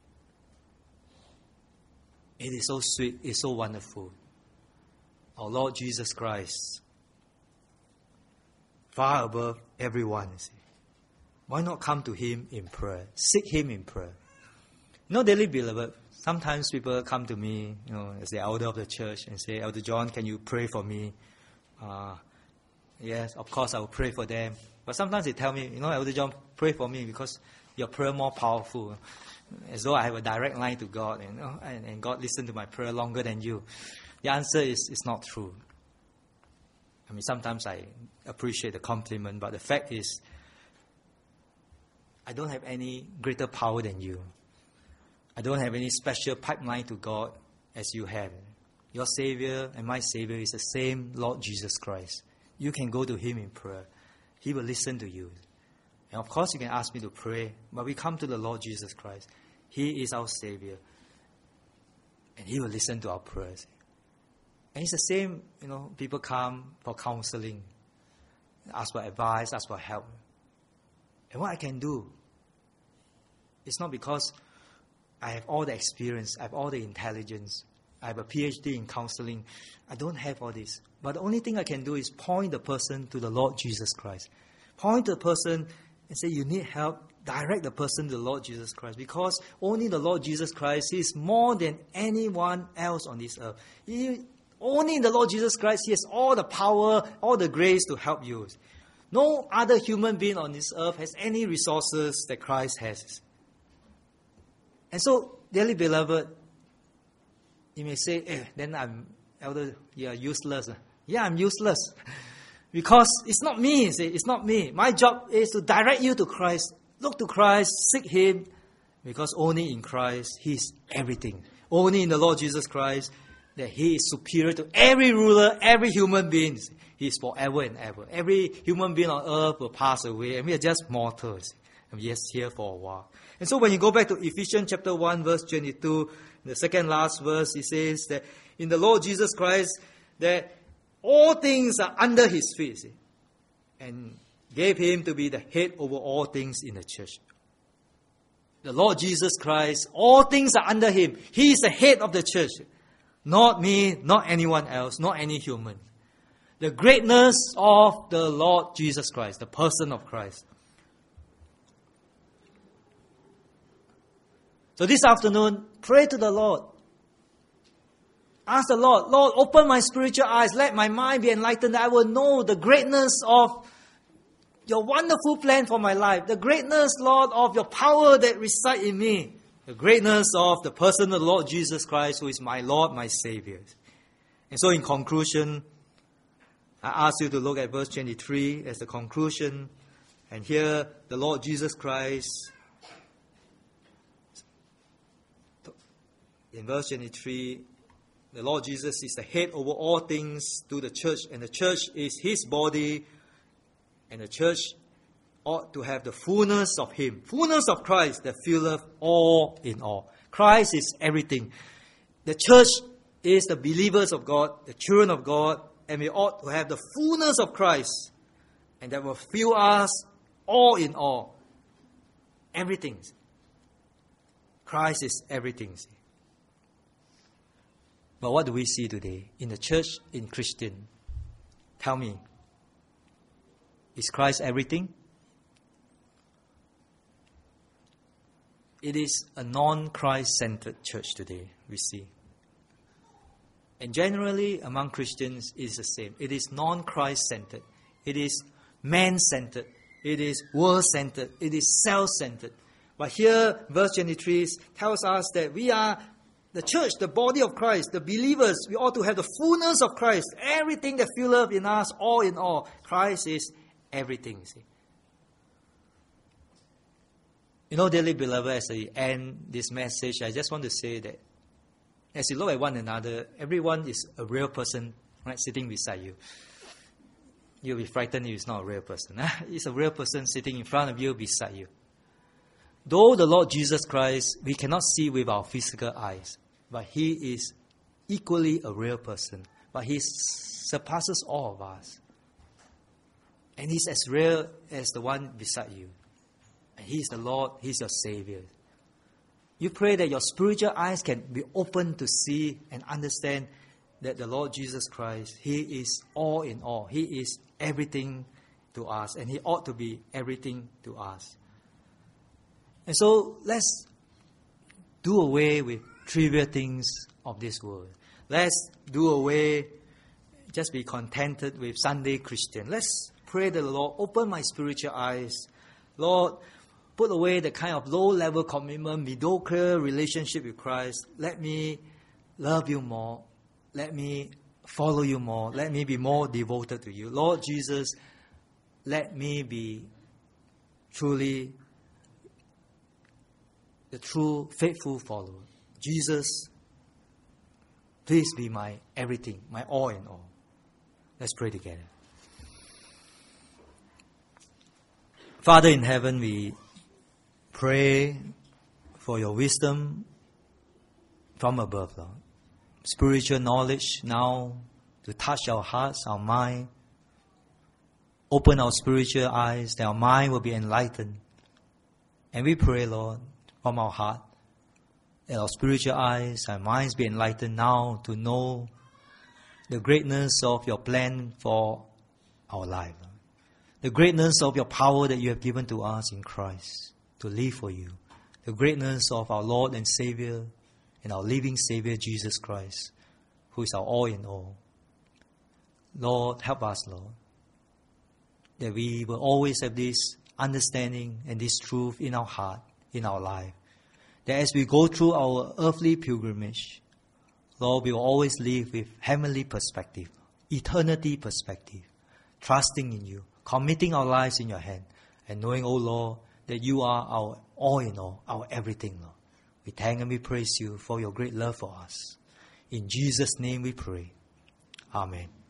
it is so sweet, it's so wonderful. Our Lord Jesus Christ, far above everyone, you see. Why not come to Him in prayer? Seek Him in prayer. You know, dearly beloved, sometimes people come to me, as the elder of the church and say, Elder John, can you pray for me? Yes, of course I will pray for them. But sometimes they tell me, Elder John, pray for me because your prayer more powerful. As though I have a direct line to God, and God listens to my prayer longer than you. The answer is not true. I mean, sometimes I appreciate the compliment, but the fact is, I don't have any greater power than you. I don't have any special pipeline to God as you have. Your Savior and my Savior is the same Lord Jesus Christ. You can go to Him in prayer. He will listen to you. And of course, you can ask me to pray, but we come to the Lord Jesus Christ. He is our Savior. And He will listen to our prayers. And it's the same, people come for counseling, ask for advice, ask for help. And what I can do, it's not because I have all the experience, I have all the intelligence, I have a PhD in counseling. I don't have all this. But the only thing I can do is point the person to the Lord Jesus Christ. Point the person and say, you need help. Direct the person to the Lord Jesus Christ, because only the Lord Jesus Christ is more than anyone else on this earth. Only in the Lord Jesus Christ, He has all the power, all the grace to help you. No other human being on this earth has any resources that Christ has. And so, dearly beloved, you may say, then I'm elder, you're useless. Yeah, I'm useless. Because it's not me, it's not me. My job is to direct you to Christ. Look to Christ, seek Him, because only in Christ He is everything. Only in the Lord Jesus Christ that He is superior to every ruler, every human being. He is forever and ever. Every human being on earth will pass away, and we are just mortals. And we are here for a while. And so when you go back to Ephesians chapter 1, verse 22, the second last verse, it says that in the Lord Jesus Christ, that all things are under His feet. See? And gave Him to be the head over all things in the church. The Lord Jesus Christ, all things are under Him. He is the head of the church. Not me, not anyone else, not any human. The greatness of the Lord Jesus Christ, the person of Christ. So this afternoon, pray to the Lord. Ask the Lord, Lord, open my spiritual eyes. Let my mind be enlightened that I will know the greatness of Your wonderful plan for my life. The greatness, Lord, of Your power that resides in me. The greatness of the person of the Lord Jesus Christ, who is my Lord, my Savior. And so in conclusion, I ask you to look at verse 23 as the conclusion. And here, the Lord Jesus Christ, in verse 23, the Lord Jesus is the head over all things to the church, and the church is His body, and the church ought to have the fullness of Him, fullness of Christ that filleth all in all. Christ is everything. The church is the believers of God, the children of God, and we ought to have the fullness of Christ, and that will fill us all in all. Everything. Christ is everything. But what do we see today in the church, in Christian? Tell me, is Christ everything? It is a non-Christ-centered church today, we see. And generally, among Christians, it is the same. It is non-Christ-centered. It is man-centered. It is world-centered. It is self-centered. But here, verse 23 tells us that we are the church, the body of Christ, the believers. We ought to have the fullness of Christ. Everything that filleth in us, all in all. Christ is everything. See? You know, dearly beloved, as I end this message, I just want to say that as you look at one another, everyone is a real person, right, sitting beside you. You'll be frightened if it's not a real person. It's a real person sitting in front of you, beside you. Though the Lord Jesus Christ, we cannot see with our physical eyes, but He is equally a real person. But He surpasses all of us. And He's as real as the one beside you. And He is the Lord, He is your Savior. You pray that your spiritual eyes can be open to see and understand that the Lord Jesus Christ, He is all in all. He is everything to us, and He ought to be everything to us. And so let's do away with trivial things of this world. Let's do away, just be contented with Sunday Christian. Let's pray that the Lord open my spiritual eyes. Lord, put away the kind of low-level commitment, mediocre relationship with Christ. Let me love you more. Let me follow you more. Let me be more devoted to you. Lord Jesus, let me be truly the true, faithful follower. Jesus, please be my everything, my all in all. Let's pray together. Father in heaven, we pray for your wisdom from above, Lord. Spiritual knowledge now to touch our hearts, our mind. Open our spiritual eyes that our mind will be enlightened. And we pray, Lord, from our heart, that our spiritual eyes, our minds be enlightened now to know the greatness of your plan for our life. The greatness of your power that you have given to us in Christ to live for you. The greatness of our Lord and Savior and our living Savior, Jesus Christ, who is our all in all. Lord, help us, Lord, that we will always have this understanding and this truth in our heart, in our life. That as we go through our earthly pilgrimage, Lord, we will always live with heavenly perspective, eternity perspective, trusting in you, committing our lives in your hand, and knowing, oh Lord, that you are our all in all, our everything, Lord. We thank and we praise you for your great love for us. In Jesus' name we pray. Amen.